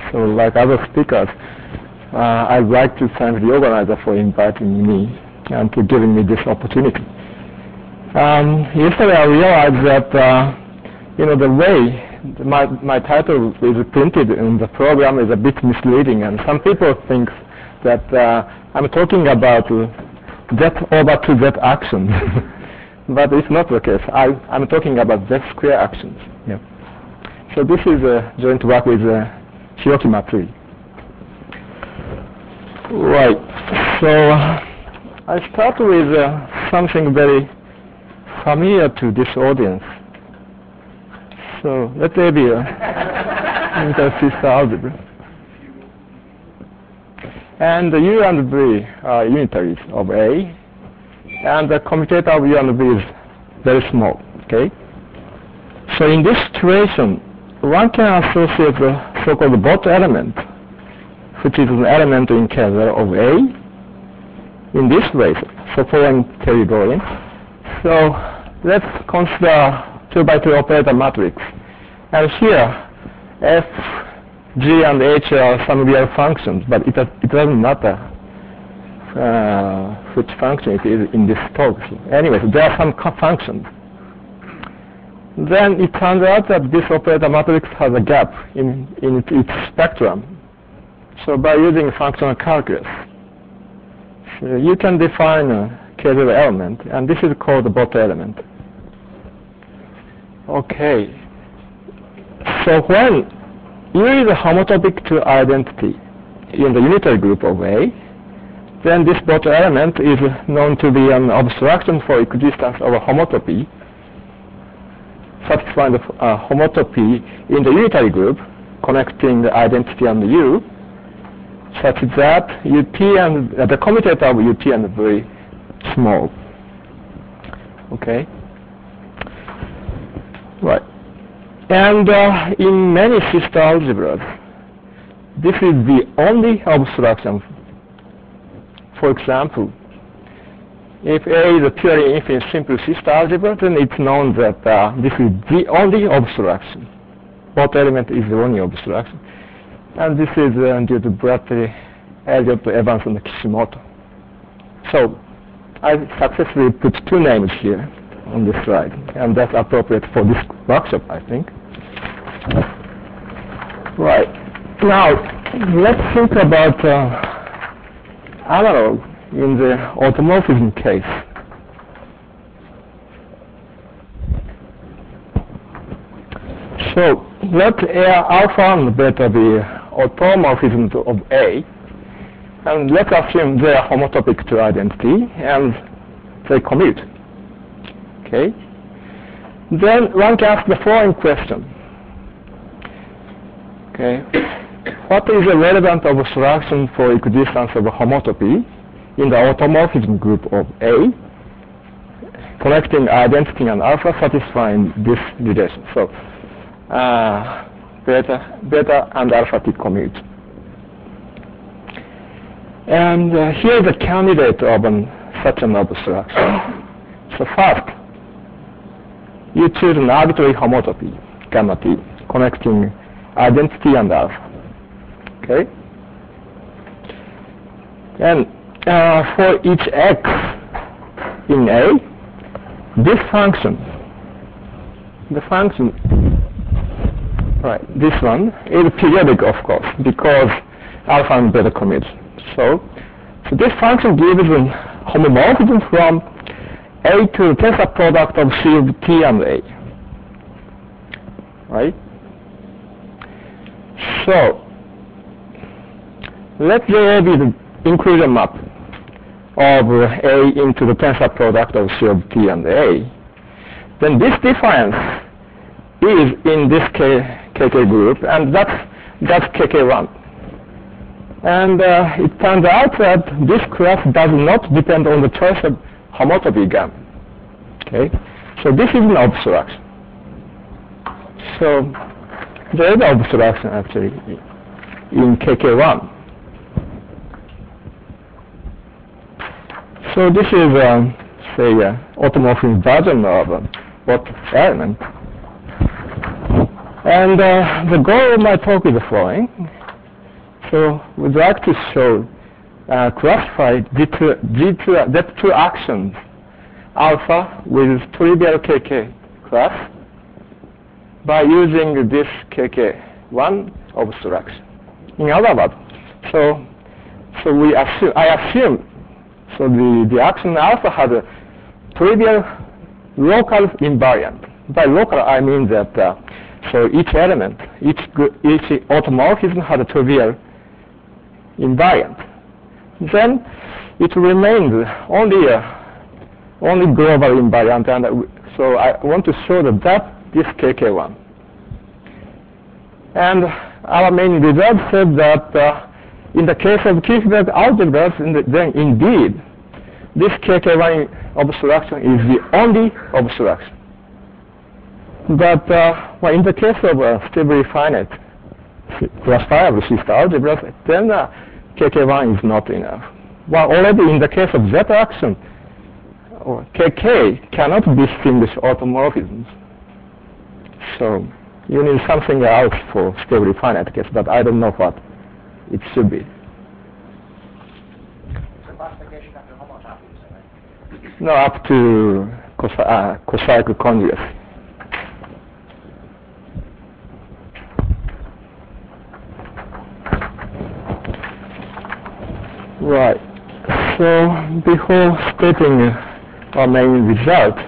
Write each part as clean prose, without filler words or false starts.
So like other speakers, I'd like to thank the organizer for inviting me and to giving me this opportunity. Yesterday I realized that the way my title is printed in the program is a bit misleading, and some people think that I'm talking about Z over to Z actions. But it's not the case. I'm talking about Z square actions. Yeah. So this is a joint work with Hiroki Matsui. Right. So I start with something very familiar to this audience. So let there be a intersystem algebra. And the U and V are unitaries of A, and the commutator of U and V is very small. Okay. So in this situation, one can associate the so-called bot element, which is an element in K0 of A, in this way. So following Terry drawing. So let's consider 2x2 operator matrix. And here, F, G, and H are some real functions, but it doesn't matter which function it is in this talk. Anyway, there are some functions. Then it turns out that this operator matrix has a gap in its spectrum. So by using functional calculus, so you can define a K0 element, and this is called the bot element. Okay. So when U is homotopic to identity in the unitary group of A, then this bot element is known to be an abstraction for existence of a homotopy, satisfying the homotopy in the unitary group connecting the identity and the U, such that UT and the commutator of UT and V small. Okay. Right. And in many system algebras, this is the only abstraction. For example, if A is a purely infinite simple system algebra, then it's known that this is the only abstraction. Bot element is the only abstraction. And this is due to Bradley, Elliott, Evans, and Kishimoto. So I successfully put two names here on this slide, and that's appropriate for this workshop, I think. Right. Now, let's think about analog in the automorphism case. So let alpha and beta be automorphisms of A, and let's assume they are homotopic to identity, and they commute. Okay. Then one can ask the following question. Okay. What is the relevant abstraction for existence of a homotopy in the automorphism group of A, connecting identity and alpha, satisfying this relation? So beta and alpha T commute. And here is a candidate of such an abstraction. So first, you choose an arbitrary homotopy, gamma T, connecting identity and alpha. Okay? And for each x in A, this function, the function, right, this one is periodic, of course, because alpha and beta commute. So this function gives a homomorphism from A to the tensor product of C of T and A. Right? So let there be the inclusion map of A into the tensor product of C of T and A. Then this difference is in this KK group, and that's KK1. And it turns out that this class does not depend on the choice of homotopy gamma. Okay? So this is an abstraction. So there is an abstraction actually in KK1. So this is, say, automorphism version of bot element. And the goal of my talk is the following. So we'd like to show, classify Z2 actions alpha with trivial KK class by using this KK1 abstraction. In other words, I assume the action alpha has a trivial local invariant. By local, I mean that so each element, each automorphism has a trivial invariant. Then it remains only global invariant, and so I want to show that this KK1. And our main result said that in the case of Kirchberg algebras, then indeed this KK1 abstraction is the only abstraction. But well, in the case of stably finite classifiable sister algebras, then KK1 is not enough. Well, already in the case of Z action, KK cannot distinguish automorphisms. So you need something else for stably finite case, but I don't know what it should be. So classification after homotopy, right? No, up to cocycle conjugacy. Right. So before stating our main result,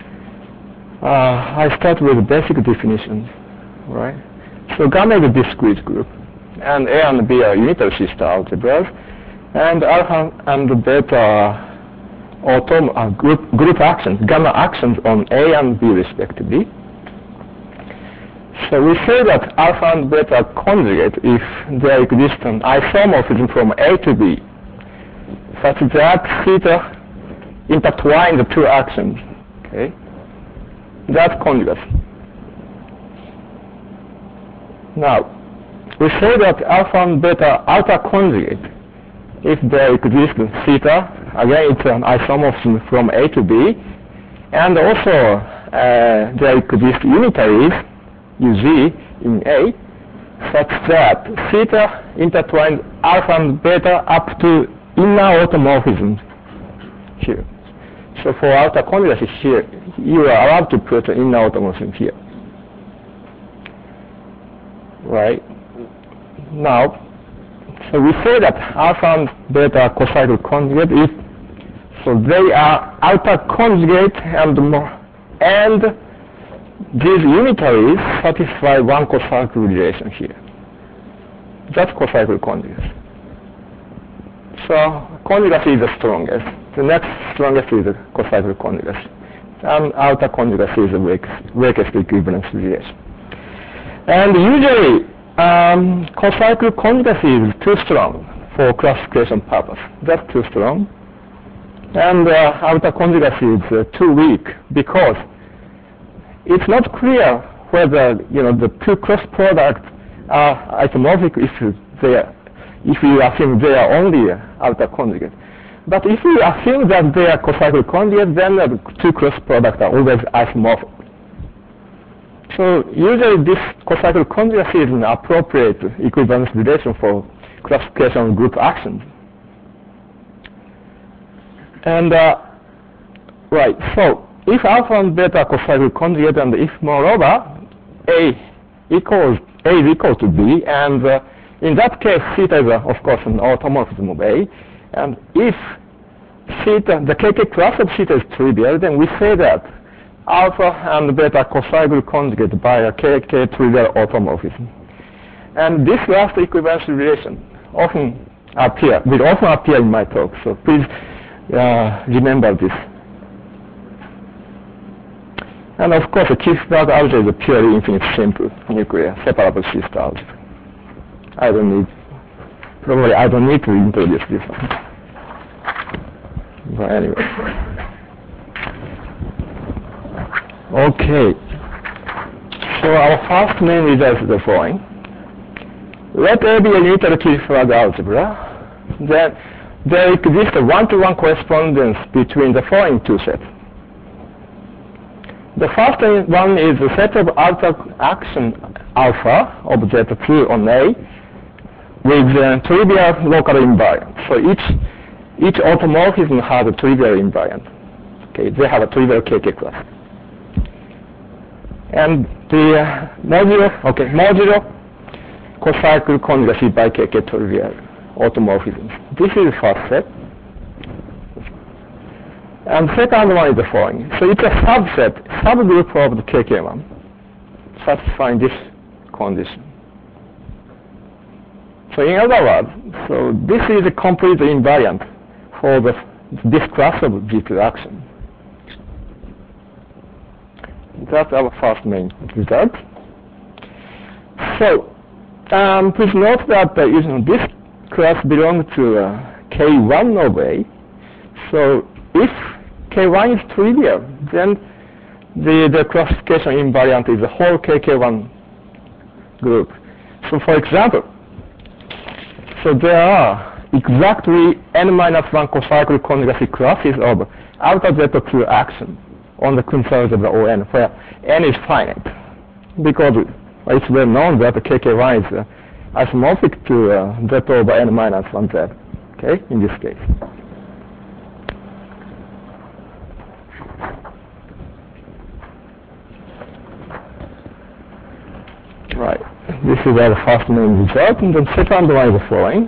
I start with basic definitions. Right. So gamma is a discrete group, and A and B are unitary sister algebras, and alpha and beta are group actions, gamma actions on A and B respectively. So we say that alpha and beta are conjugate if there exists an isomorphism from A to B, such that theta intertwine the two actions. Okay, that's conjugacy. Now, we say that alpha and beta are alpha conjugate if there exists theta. Again, it's an isomorphism from A to B, and also there exist unitaries UZ in A, such that theta intertwines alpha and beta up to inner automorphisms here. So for alpha conjugacy here, you are allowed to put an inner automorphism here. Right? Now, so we say that alpha and beta are cocycle conjugate if so they are alpha conjugate and these unitaries satisfy one cocycle relation here. That's cocycle conjugacy. So conjugacy is the strongest. The next strongest is the cocycle conjugacy. And alpha conjugacy is the weakest equivalence relation. And usually cocycle conjugacy is too strong for classification purpose. That's too strong. And alpha conjugacy is too weak because it's not clear whether the two cross products are isomorphic if you assume they are only alpha conjugate. But if you assume that they are cocycle conjugate, then the two cross products are always isomorphic. So usually this cocycle conjugacy is an appropriate equivalence relation for classification of group actions. And right, so if alpha and beta are cocycle conjugate, and if moreover A is equal to B, and in that case theta is of course an automorphism of A, and if theta, the KK class of theta is trivial, then we say that alpha and beta are cocycle conjugate by a KK trivial automorphism. And this last equivalence relation will often appear in my talk, so please remember this. And of course, the Kirchberg algebra is a purely infinite simple nuclear separable sister algebra. I don't need to introduce this one. But anyway. Okay. So our first main result is the following. Let A be a unitary Kirchberg algebra. Then there exists a one-to-one correspondence between the following two sets. The first one is the set of alpha action alpha of Z2 on A with trivial local invariant. So each automorphism has a trivial invariant. Okay, they have a trivial KK class. And the modulo cocycle conjugacy by KK trivial automorphisms. This is the first set. And second one is the following. So it's a subgroup of the KK1 satisfying this condition. So in other words, so this is a complete invariant for this class of G2 action. That's our first main result. So please note that this class belongs to K1 of A. So if K1 is trivial, then the classification invariant is the whole KK1 group. So for example, so there are exactly n-1 cocycle conjugacy classes of alpha zeta 2 action on the concerns of the ON, where n is finite, because it's well known that the KK1 is isomorphic to zeta over n-1 z, okay, in this case. Right, this is the first main result, and then second one is the following.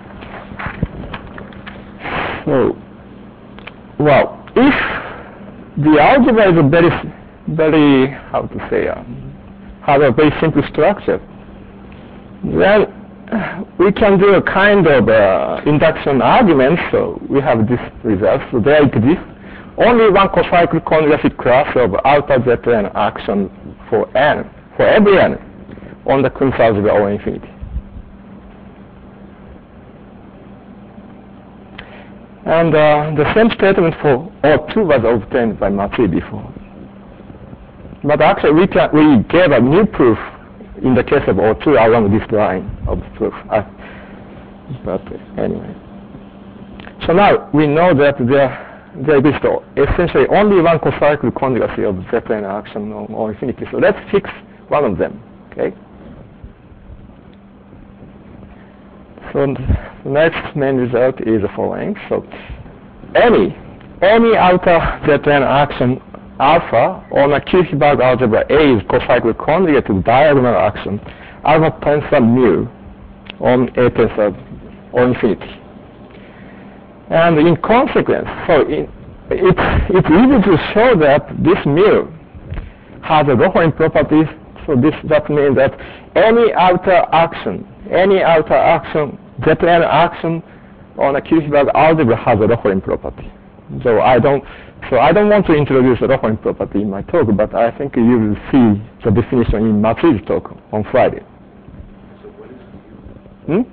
So, well, if the algebra is a very, how to say, has a very simple structure, then we can do a kind of induction argument. So we have this result. So there exists only one cocycle conjugacy class of alpha zeta n action for n, for every n, on the Kunz algebra O infinity. And the same statement for O2 was obtained by Matsui before. But actually we gave a new proof in the case of O2 along this line of proof. But anyway. So now we know that there exists essentially only one cocycle conjugacy of zeta n action on O infinity. So let's fix one of them. Okay. So the next main result is the following. So any alpha zeta n action alpha on a Kirchberg algebra A is cocycle conjugate to diagonal action alpha tensor mu on A tensor O infinity. And in consequence, so it's easy to show that this mu has a Rohorin property. So that means that any alpha action zeta n action on a Kirchberg algebra has a Rohorin property. So I don't want to introduce a Rohorin property in my talk, but I think you will see the definition in Matsui's talk on Friday. So what is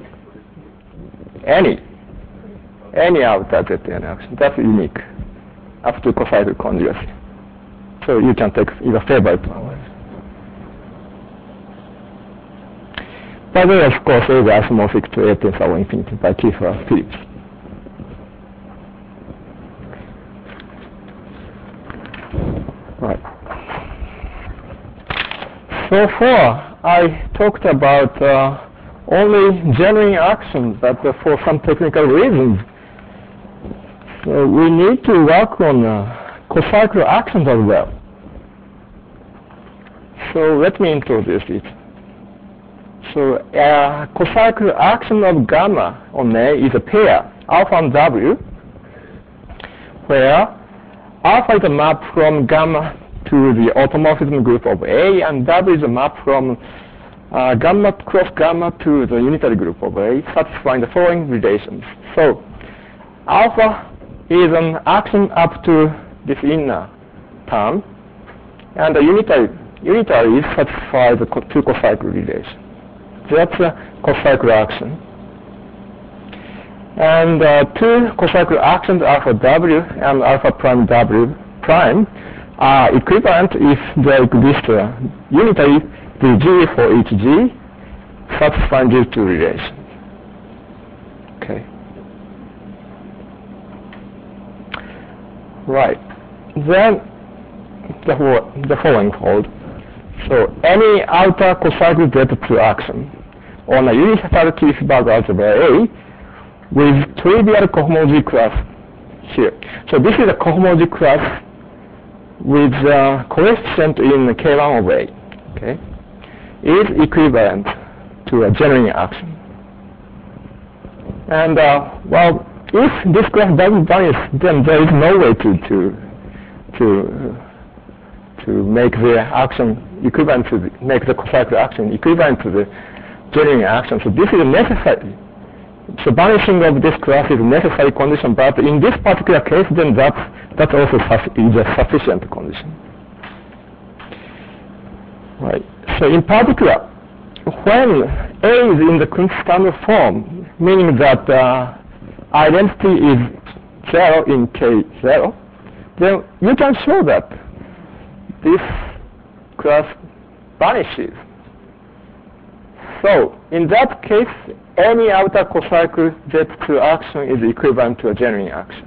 Any alpha zeta n action, that's unique, up to cocycle conjugacy. So you can take either favorite one. By the way, of course, A is isomorphic to A tensor O infinity by Kiefer Phillips. Right. So far, I talked about only genuine actions, but for some technical reasons, so we need to work on cocycle actions as well. So let me introduce it. So cocycle action of gamma on A is a pair, alpha and W, where alpha is a map from gamma to the automorphism group of A, and W is a map from gamma cross gamma to the unitary group of A, satisfying the following relations. So alpha is an action up to this inner term, and the unitary is satisfied the two cocycle relation. That's a cocycle action. And two cocycle actions, alpha W and alpha prime W prime, are equivalent if there exists a unitary DG for each G, satisfying these two relations. Okay. Right. Then the following hold. So any alpha cocycle zeta 2 action on a universal Kirchberg algebra A with trivial cohomology class here. So this is a cohomology class with coefficient in K1 of A, okay, is equivalent to a generating action. And well, if this class doesn't vanish, then there is no way to make the action equivalent to make the cocyclic action equivalent to the generating action. So this is necessary. So vanishing of this class is a necessary condition, but in this particular case, then that's also is a sufficient condition. Right. So in particular, when A is in the standard form, meaning that identity is 0 in K0, then you can show that this class vanishes. So in that case, any outer cocycle Z2 action is equivalent to a generating action.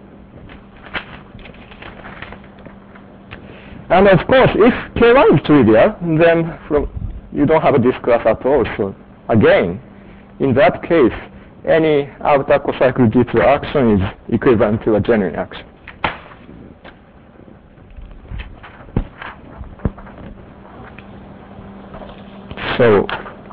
And of course, if K1 is trivial, then you don't have this class at all. So again, in that case, any outer cocycle Z2 action is equivalent to a generating action. So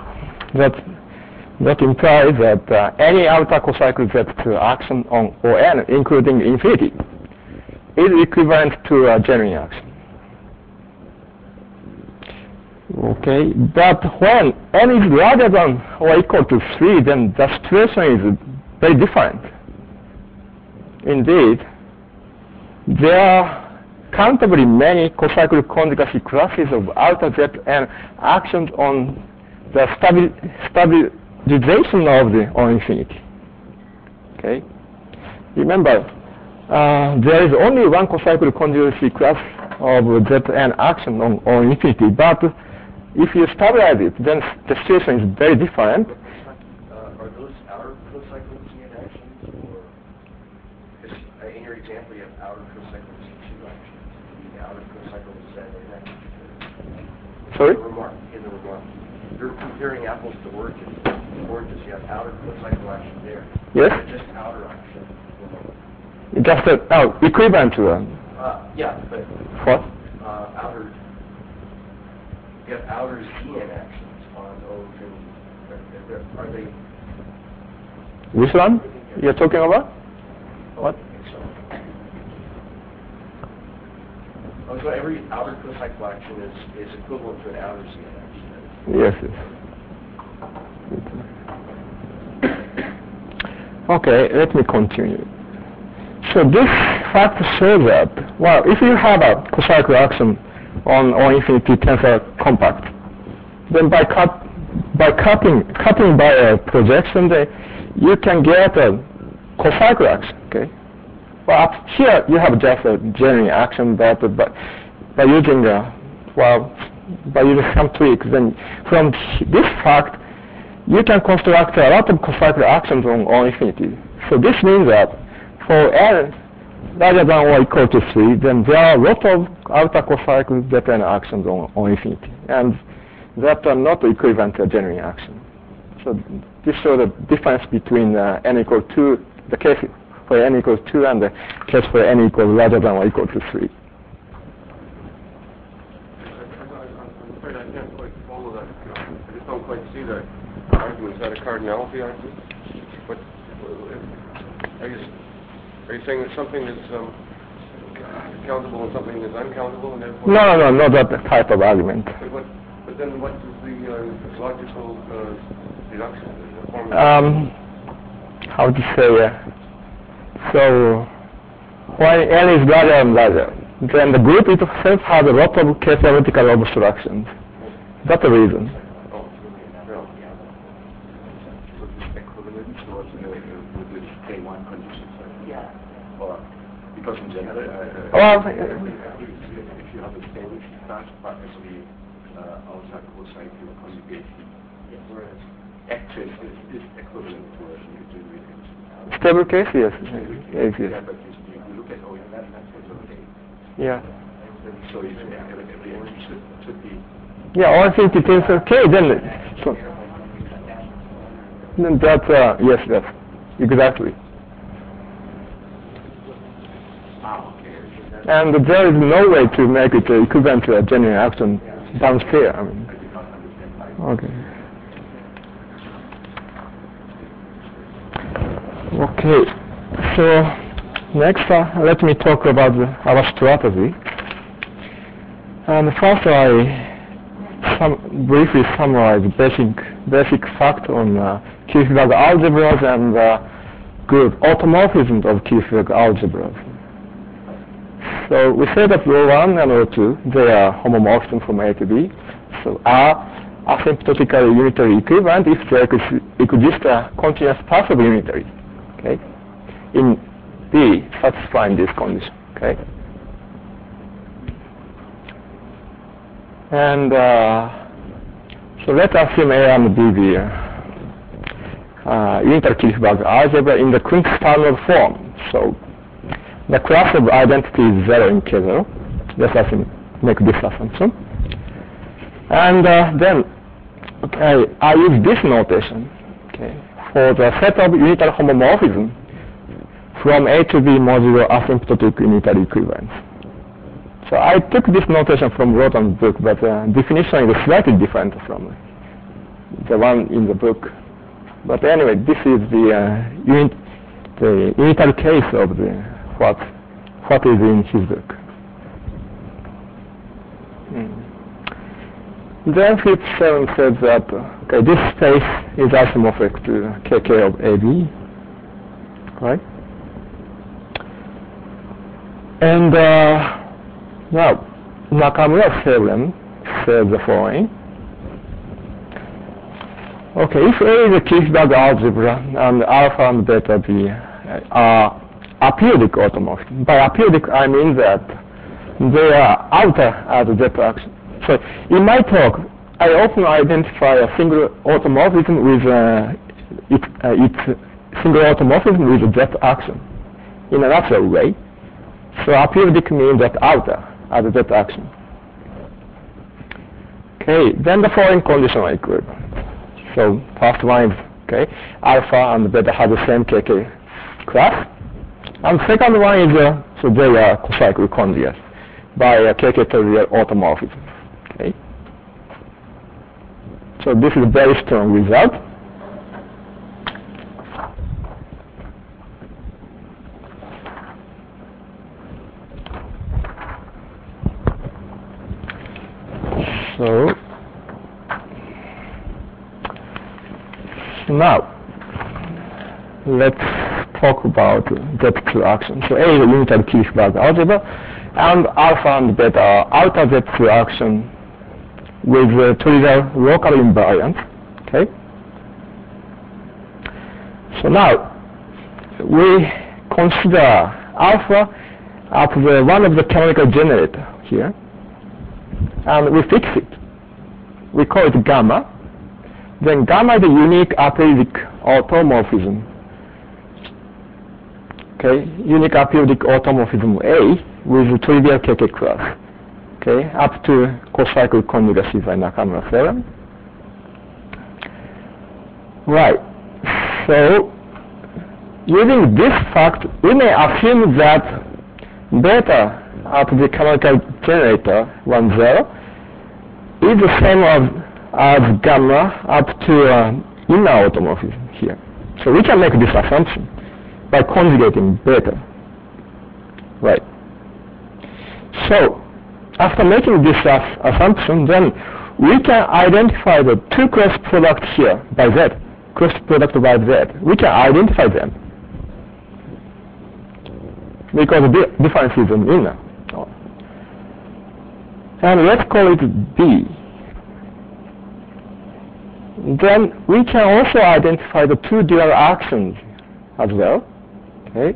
that implies that any outer cocycle Z2 action on ON, including infinity, is equivalent to a generating action. Okay, but when n is larger than or equal to 3, then the situation is very different. Indeed, there are countably many cocyclic conjugacy classes of outer Zn actions on the stabilization of the on infinity. Okay, remember, there is only one cocyclic conjugacy class of Zn action on infinity, but if you stabilize it, then the situation is very different. Are those outer cocyclic Zn actions, or in your example you have outer cocyclic Z2 actions, the outer cocyclic Zn actions? Sorry? In the remark, you're comparing apples to oranges. Oranges, you have outer cocycle action there. Yes. Just outer action. Just equivalent to yeah, but what? Outer. You have outer Zn actions on O infinity. Are they? Which one you're talking about? What? Oh, so every outer cocycle action is equivalent to an outer Zn action. Yes. Okay, let me continue. So this fact shows that, well, if you have a cocyclic action on infinity tensor compact, then by cutting by a projection, you can get a cocyclic action. Okay. Well, up here you have just a generating action, but by using some tweaks, then from this fact you can construct a lot of cocyclic actions on infinity. So this means that for n larger than or equal to 3, then there are a lot of outer cocyclic Zn actions on infinity, and that are not equivalent to a generating action. So this shows the difference between n equal to the case for n equals 2 and the case for n equals larger than or equal to 3. I'm afraid I can't quite follow that. I just don't quite see that argument. Is that a cardinality argument? What, are you saying that something is countable and something is uncountable, and therefore? No, not that type of argument. But then what is the logical deduction? How to say? So when n is larger and larger, then the group itself has a lot of k-theoretical obstructions. That's the reason. Equivalent was with this K1 condition. Yeah. Or because in general, if you have a stable class, but actually outside cocycle conjugation, whereas active is equivalent to a generating action. Stable case, yes. Yes. Yeah, but you look at ON, that's okay. Yeah. So if every action should be. Yeah, or if it is okay, then. So, That's, yes, exactly. And there is no way to make it equivalent to a genuine action downstairs. I mean. Okay. Okay. So next, let me talk about our strategy. And first, I briefly summarize basic fact on Kirchberg algebras and group automorphisms of Kirchberg algebras. So we say that ρ1 and ρ2, they are homomorphisms from A to B, so are asymptotically unitary equivalent if there exists a continuous path of unitary, okay, in B satisfying this condition, okay. And so let's assume A and B be unitary Kirchberg algebra in the Quincke-Standard form. So the class of identity is 0 in K0. Let's assume, make this assumption. And then, okay, I use this notation, okay, for the set of unitary homomorphism from A to B modulo asymptotic unitary equivalence. So I took this notation from Rotan's book, but definition is slightly different from the one in the book. But anyway, this is the unitary case of what is in his book. Then Philip 7 says that okay, this space is isomorphic to KK of AB, right? And now Nakamura's theorem says the following. Okay, if A is a Kirchberg algebra and alpha and beta B are aperiodic automorphism. By aperiodic, I mean that they are outer at Z action. So in my talk, I often identify a single automorphism with its single automorphism with Z action in a natural way. So aperiodic means that outer at Z action. Okay, then the following condition are equivalent. So first one is okay, alpha and beta have the same KK class. And second one is, so they are cocyclic conjugates by a KK-tertiary automorphism. Okay. So this is a very strong result. So now let's talk about Z2 action. So A is a unitary Kirchberg algebra, and alpha and beta are outer Z2 action with trivial local invariant. Okay. So now we consider alpha as one of the canonical generator here, and we fix it. We call it gamma. Then gamma is a unique aperiodic automorphism. Okay, unique aperiodic automorphism A with trivial KK class. Okay, up to cocyclic conjugacy by Nakamura theorem. Right. So using this fact, we may assume that beta at the canonical generator 1, 0 is the same as gamma up to inner automorphism here. So we can make this assumption by conjugating beta. Right. So after making this assumption, then we can identify the two cross products here by Z, cross product by Z. We can identify them because the difference is in inner. And let's call it B. Then we can also identify the two dual actions as well. Okay.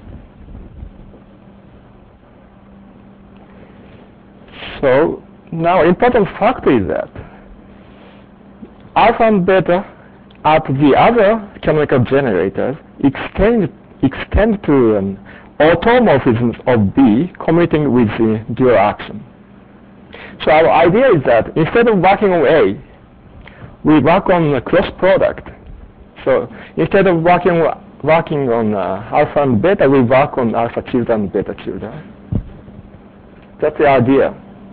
So now important fact is that alpha and beta at the other canonical generators extend to automorphisms of B commuting with the dual action. So our idea is that instead of working on A, we work on a cross product So instead of working on alpha and beta, we work on alpha tilde and beta tilde. That's the idea.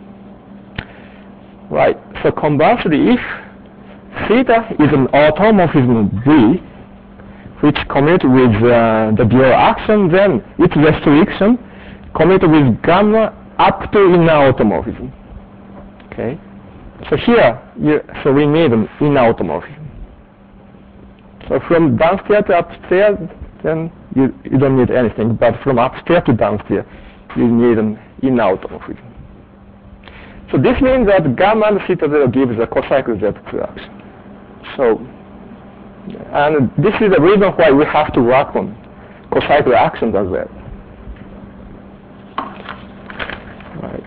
Right. So conversely, if theta is an automorphism V, which commute with the dual action, then its restriction commute with gamma up to inner automorphism. Okay. So here, we need an inner automorphism. So from downstairs to upstairs, then you don't need anything. But from upstairs to downstairs, you need an inner automorphism. So this means that gamma and theta zero gives a cocycle Z2 action. So, and this is the reason why we have to work on cocycle actions as well. Right.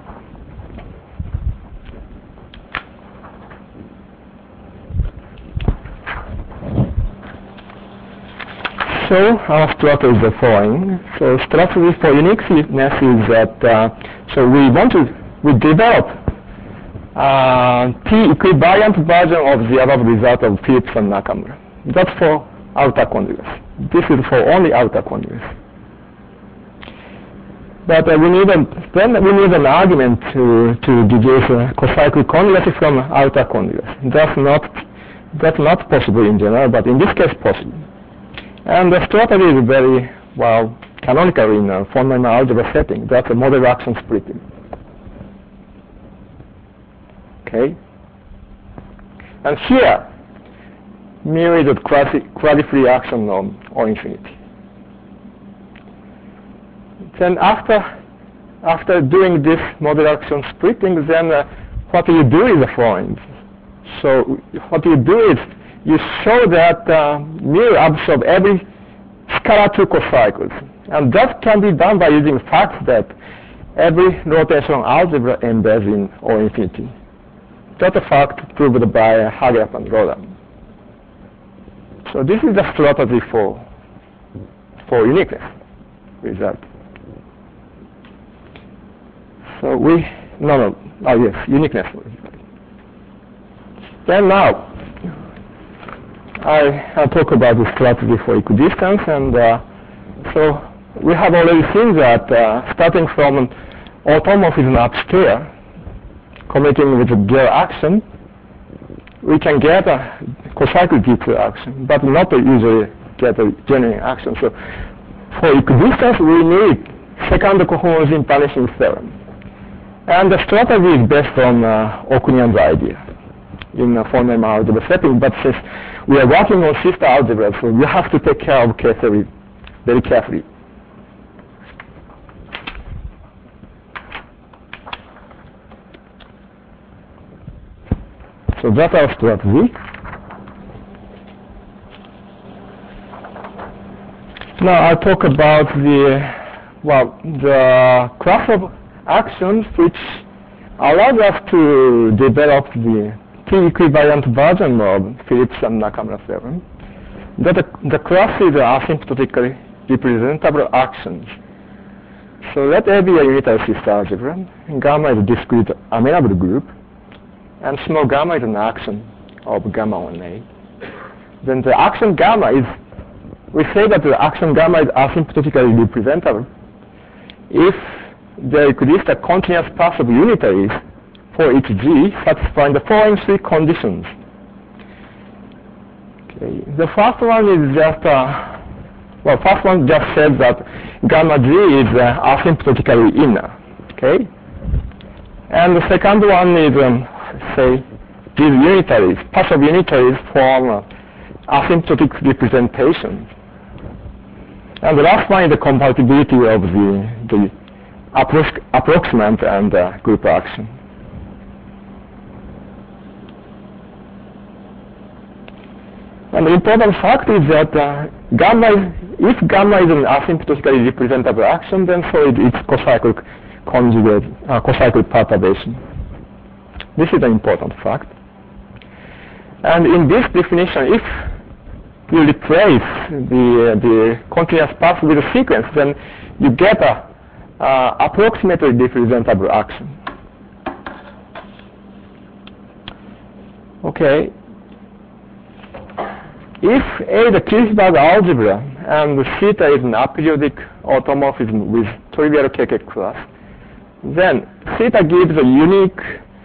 So our strategy is the following. So strategy for uniqueness is that we develop T-equivalent version of the above result of Phillips and Nakamura. That's for outer conjugates. This is for only outer conjugates. But we need an argument to deduce cocycle conjugacy from outer conjugates. That's not possible in general, but in this case possible. And the strategy is very well canonical in a von Neumann algebra setting. That's a model action splitting. Okay. And here, mu is a quasi-free action on O infinity. Then after doing this model action splitting, then what you do is the following. So what you do is you show that mu absorbs every scalar 2 cocycles. And that can be done by using the fact that every rotational algebra embeds in O infinity. That's a fact proved by Hagerup and Rodan. So this is the strategy for uniqueness result. So uniqueness. Then now, I'll talk about the strategy for equidistance, and so we have already seen that starting from an automorphism upstairs, committing with a gear action, we can get a cocycle G2 action, but not usually get a genuine action. So for equidistance, we need second cohomology punishing theorem. And the strategy is based on Okunian's idea in a von Neumann algebra setting, but since we are working on sister algebra, so you have to take care of K-theory very carefully. So that's our strategy. Now I'll talk about the class of actions which allows us to develop the T-equivalent version of Phillips and Nakamura theorem. The class is asymptotically representable actions. So let A be a unitary sister algebra, gamma is a discrete amenable group, and small gamma is an action of gamma on A. Then the action gamma is, we say that the action gamma is asymptotically representable if there exists a continuous path of unitaries for each G satisfying the following three conditions. Okay. The first one is just, first one just says that gamma G is asymptotically inner. Okay. And the second one is, say, these unitaries, paths of unitaries form asymptotic representation. And the last one is the compatibility of the approximant and group action. And the important fact is that if gamma is an asymptotically representable action, then so it's cocycle conjugate, cocycle perturbation. This is an important fact. And in this definition, if you replace the continuous path with a sequence, then you get a approximately representable action. Okay. if A is a Kirchberg algebra and theta is an aperiodic automorphism with trivial KK class, then theta gives a unique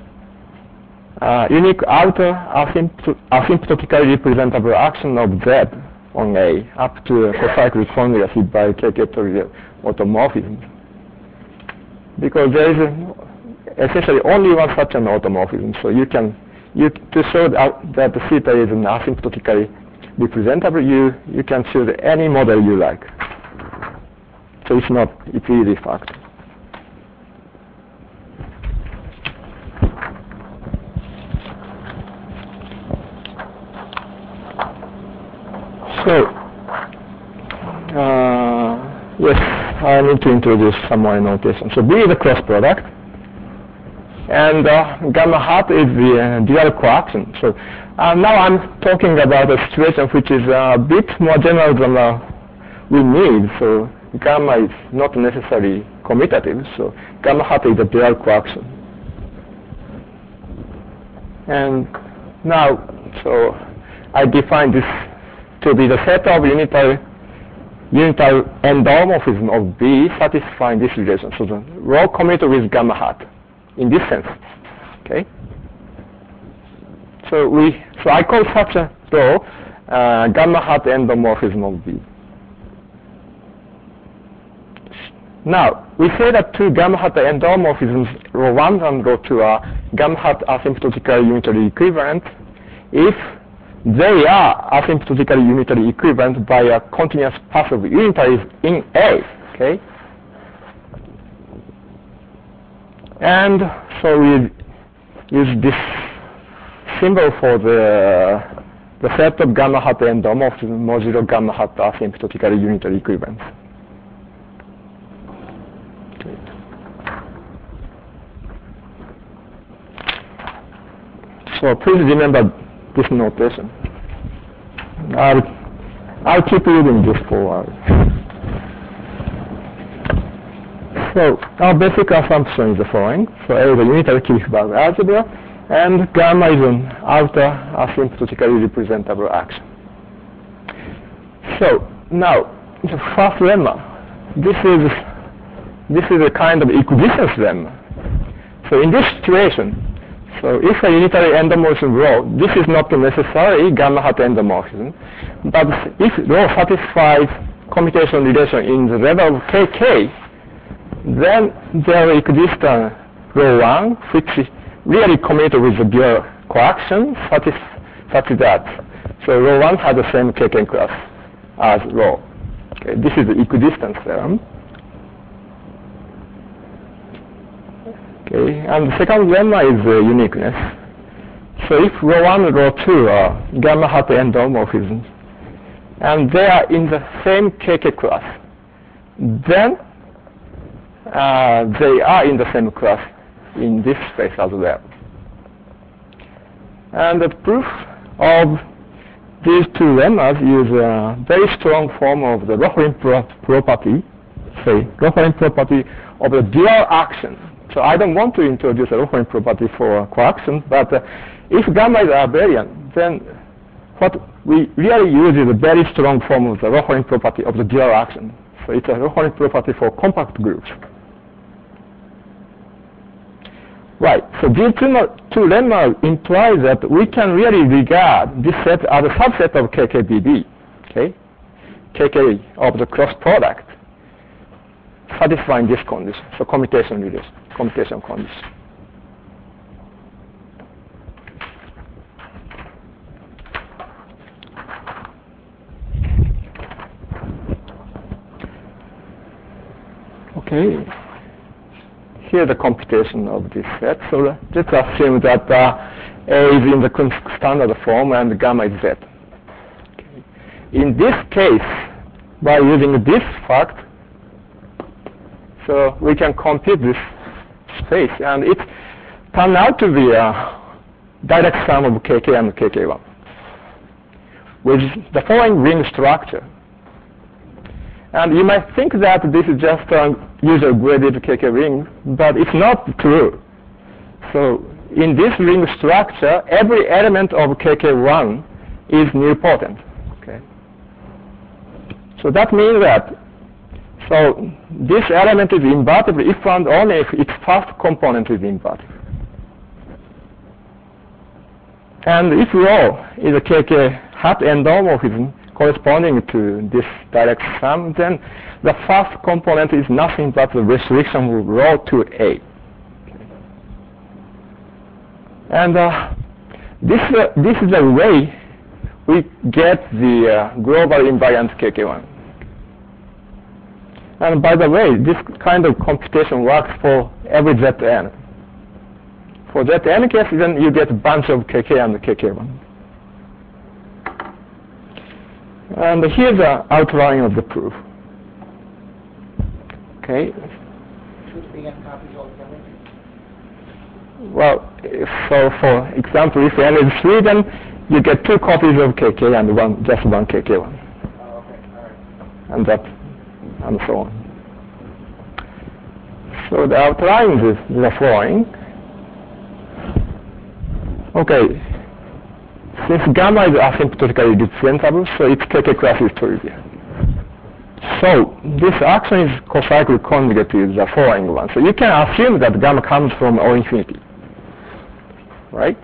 outer asymptotically representable action of Z on A up to a cocyclic formula C by KK trivial automorphism. Because there is essentially only one such an automorphism, so to show that the theta is an asymptotically representable, you can choose any model you like. So it's easy fact. So, yes, I need to introduce some more notation. So B is a cross product, and gamma hat is the dual coaction. So now I'm talking about a situation which is a bit more general than we need. So gamma is not necessarily commutative. So gamma hat is a dual coaction. And now, so I define this to be the set of unitary endomorphism of B satisfying this relation. So the rho commutative with gamma hat in this sense. Okay. So I call such a rho gamma hat endomorphism of B. Now we say that two gamma hat endomorphisms rho 1 and rho 2 are gamma hat asymptotically unitary equivalent if they are asymptotically unitary equivalent by a continuous path of unitaries in A. Okay. And so we use this symbol for the set of gamma hat endomorphism modulo gamma hat asymptotically unitary equivalence. Okay. So please remember this notation. I'll keep reading this for a while. So our basic assumption is the following. So A is a unitary Kirchberg algebra, and gamma is an outer asymptotically representable action. So now the first lemma. This is a kind of equidistance lemma. So in this situation, so if a unitary endomorphism rho, this is not necessarily gamma hat endomorphism, but if rho satisfies commutation relation in the level of KK, then there is equidistant rho 1, which is really commutative with the dual coaction, such that so rho 1 has the same KK class as rho. Okay, this is the equidistance theorem. Okay, and the second lemma is uniqueness. So if rho 1 and rho 2 are gamma hat endomorphisms, and they are in the same KK class, then they are in the same class in this space as well. And the proof of these two lemmas is a very strong form of the Rohlin property, Rohlin property of the dual action. So I don't want to introduce a Rohlin property for coaction, but if gamma is abelian, then what we really use is a very strong form of the Rohlin property of the dual action. So it's a Rohlin property for compact groups. Right, so these two lemmas imply that we can really regard this set as a subset of KKBB, okay? KK of the cross product, satisfying this condition, so commutation condition. Okay. Here's the computation of this set. So let's assume that A is in the standard form and gamma is Z. Okay. In this case, by using this fact, so we can compute this space, and it turned out to be a direct sum of KK and KK1 with the following ring structure. And you might think that this is just a usual graded KK ring, but it's not true. So in this ring structure, every element of KK1 is nilpotent. So that means that this element is invertible if and only if its first component is invertible. And if rho is a KK hat endomorphism corresponding to this direct sum, then the first component is nothing but the restriction of rho to A. And this is the way we get the global invariant KK1. And by the way, this kind of computation works for every Zn. For Zn case, then you get a bunch of KK and KK1. And here's the outline of the proof. Okay. Should be n copies altogether? Well, so for example, if n is 3, then you get 2 copies of KK and just one KK1. Oh, okay, all right. And that, and so on. So the outline is the following. Okay. Since gamma is asymptotically representable, so its KK class is trivial. So this action is cocyclic conjugate is the following one. So you can assume that gamma comes from O infinity, right?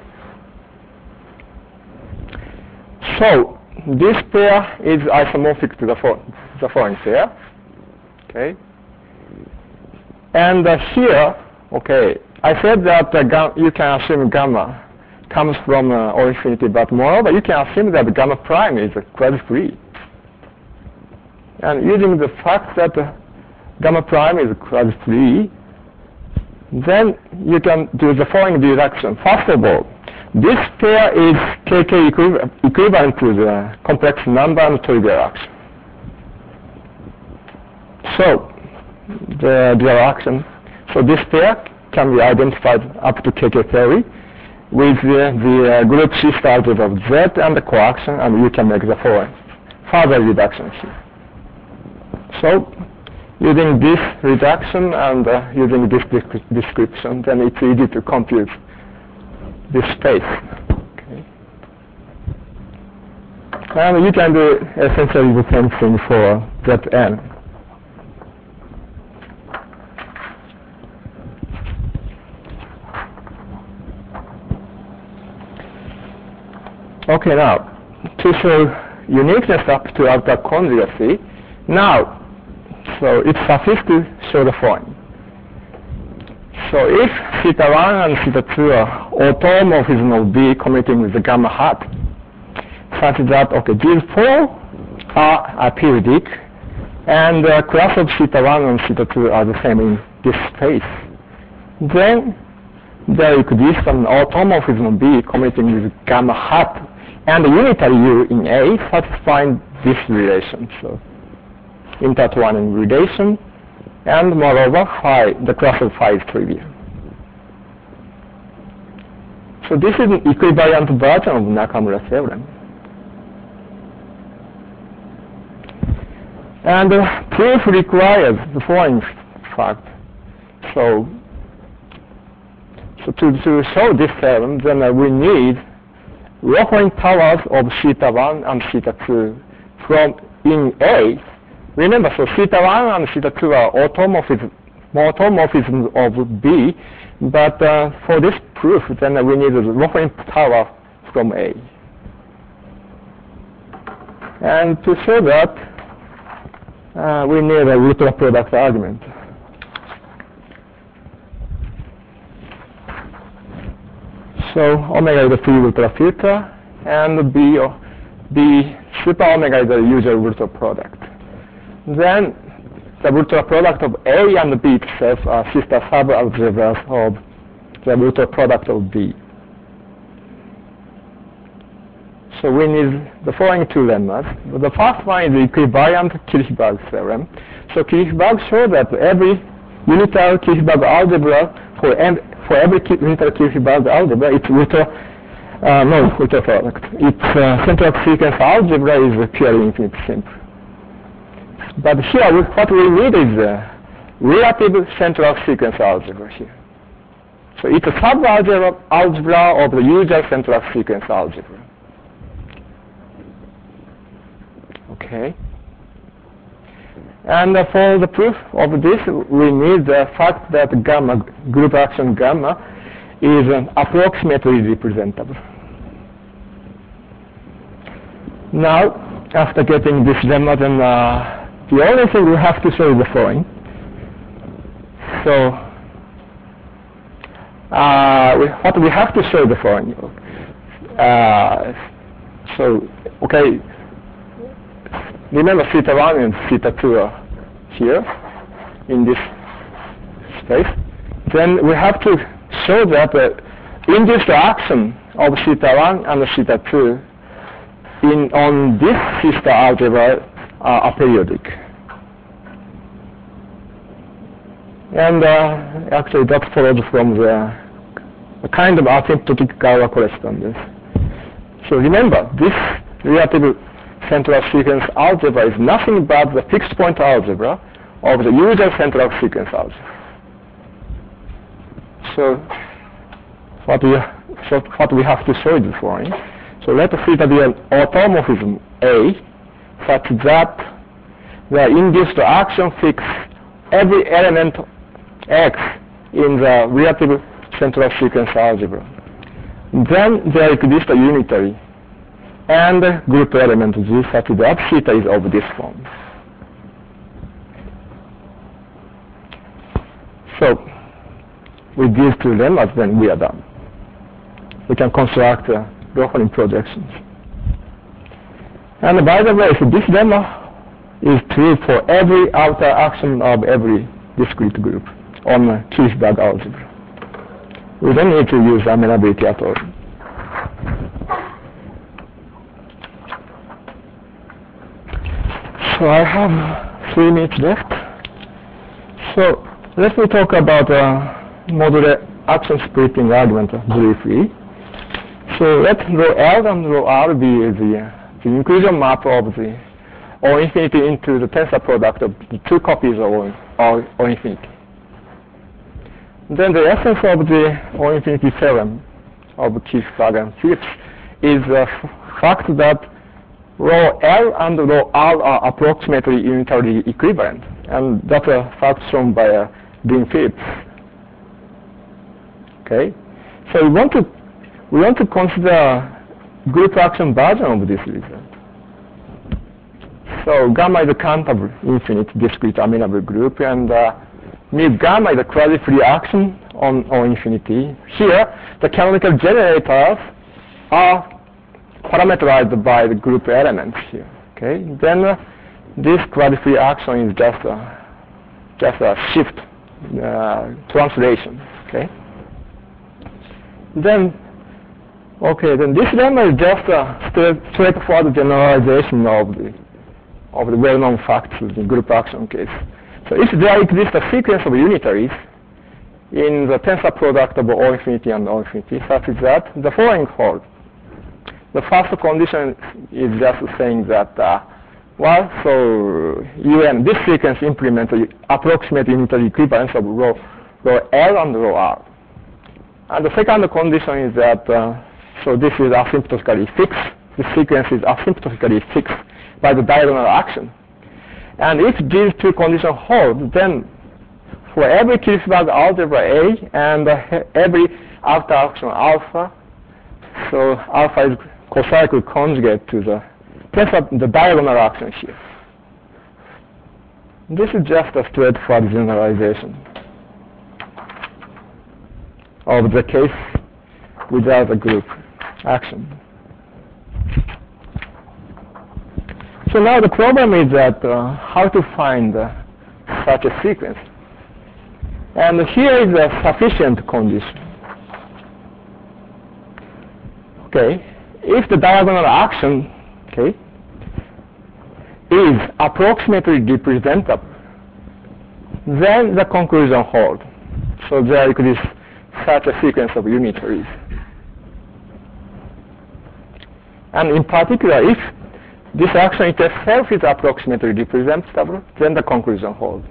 So this pair is isomorphic to the following pair, okay? And here, okay, I said that you can assume gamma comes from O infinity, but moreover, you can assume that gamma prime is quasi-free. And using the fact that gamma prime is quasi-free, then you can do the following deduction. First of all, this pair is KK equivalent to the complex number and trivial action. So the dual action. So this pair can be identified up to KK theory with the group shift algebra of Z and the coaction, and you can make the following further reduction here. So using this reduction and using this description, then it's easy to compute this space. Okay. And you can do essentially the same thing for Zn. Okay, now, to show uniqueness up to outer conjugacy, now, so it's sufficient to show the following. So if theta 1 and theta 2 are automorphism of B commuting with the gamma hat, such that, okay, these 4 are periodic, and the class of theta 1 and theta 2 are the same in this space, then there exists an automorphism of B commuting with gamma hat and a unitary U in A satisfying this relation. So intertwining relation, and moreover phi, the class of phi is trivial. So this is an equivalent version of Nakamura theorem. And proof requires the following fact. So to show this theorem, then we need Rho powers of theta 1 and theta 2 from in A. Remember, so theta 1 and theta 2 are automorphisms of B, but for this proof, then we need the Rho power from A. And to show that, we need a ultra product argument. So omega is the free ultra filter, and B super omega is the usual ultra product. Then the ultra product of A and B itself are sister sub-algebras of the ultra product of B. So we need the following two lemmas. The first one is the equivalent Kirchberg theorem. So Kirchberg showed that every unitary Kirchberg algebra for every unitary Kirchberg algebra, it's ultra product. Its central sequence algebra is purely infinite simple. But here, what we need is a relative central sequence algebra here. So it's a sub-algebra of the usual central sequence algebra. Okay. And for the proof of this, we need the fact that gamma, group action gamma, is approximately representable. Now, after getting this lemma, then the only thing we have to show is the following. So, what we have to show the following. Okay, remember theta 1 and theta 2 are here in this space. Then we have to show that the induced action of theta 1 and theta 2 on this theta algebra are periodic. And actually that follows from the kind of asymptotic Galois correspondence. So remember, this relative central sequence algebra is nothing but the fixed point algebra of the usual central sequence algebra. So what we have to show is the following. So let theta be an automorphism A such that the induced action fix every element X in the relative central sequence algebra. Then there exists a unitary and group element G such that theta is of this form. So with these two lemmas, then we are done. We can construct Rohorin projections. And by the way, so this lemma is true for every outer action of every discrete group on Kirchberg algebra. We don't need to use amenability at all. So I have 3 minutes left. So let me talk about modular action splitting argument briefly. So let rho L and rho R be the inclusion map of the O infinity into the tensor product of the 2 copies of O infinity. Then the essence of the O infinity theorem of Kirchberg and Phillips is the fact that rho L and rho R are approximately unitarily equivalent, and that's a fact shown by Dean Phillips. Okay, so we want to consider group action version of this result. So gamma is a countable infinite discrete amenable group, and mu gamma is a quasi-free action on O infinity. Here, the canonical generators are parameterized by the group elements here. Okay, then this quasi-free action is just a shift translation. Okay. Then this lemma is just a straightforward generalization of the well-known facts in group action case. So if there exists a sequence of unitaries in the tensor product of O infinity and O infinity such that the following holds. The first condition is just saying that, so UN, this sequence implements the approximate unitary equivalence of rho L and rho R. And the second condition is that, so this is asymptotically fixed. The sequence is asymptotically fixed by the diagonal action. And if these 2 conditions hold, then for every Kirchberg algebra A and every outer action alpha, so alpha is cocycle conjugate to the diagonal action here. This is just a straightforward generalization of the case without a group action. So now the problem is that how to find such a sequence. And here is a sufficient condition. Okay, if the diagonal action, okay, is approximately representable, then the conclusion holds. So there exists such a sequence of unitaries. And in particular, if this action itself is approximately representable, then the conclusion holds.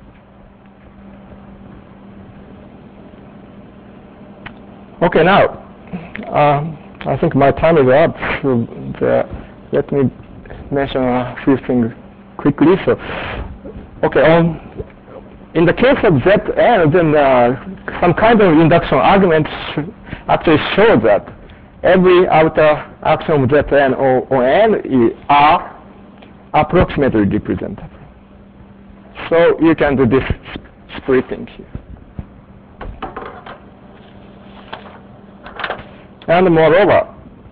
Okay, now, I think my time is up, so let me mention a few things quickly. So Okay, in the case of Zn, then some kind of induction arguments actually show that every outer axiom of Zn or N are approximately representable. So you can do this splitting here. And moreover,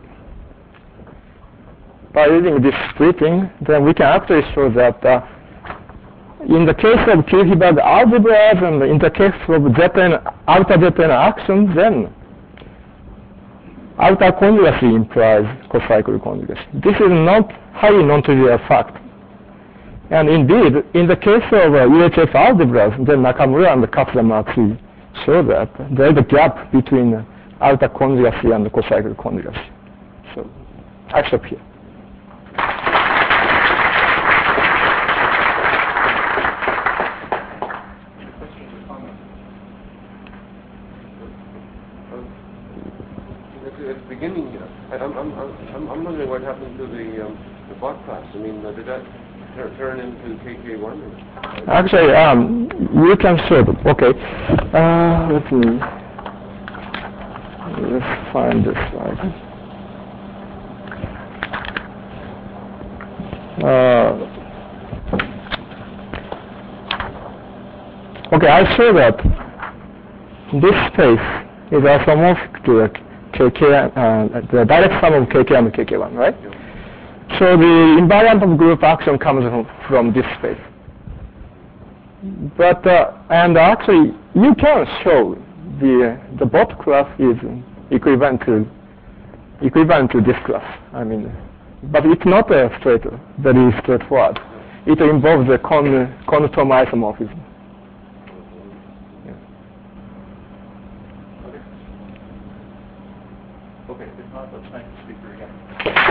by using this splitting, then we can actually show that in the case of Kuiper-Hilbert algebras and in the case of outer Zn axiom, then outer conjugacy implies cocyclic conjugacy. This is not highly non-trivial fact. And indeed, in the case of UHF algebras, then Nakamura and Kaplan actually show that there is a gap between outer conjugacy and cocyclic conjugacy. So I stop here. At the beginning, I'm wondering what happened to the Bott class. I mean, did that turn into KK1? Actually, we can show them. Okay, let's find this slide. Okay, I show that this space is isomorphic to the direct sum of KK and KK1, right? So the invariant of group action comes from this space. But and actually, you can show the Bott class is equivalent to this class. I mean, but it's not very straightforward. It involves the conform isomorphism. Okay, if not, let's thank the speaker again.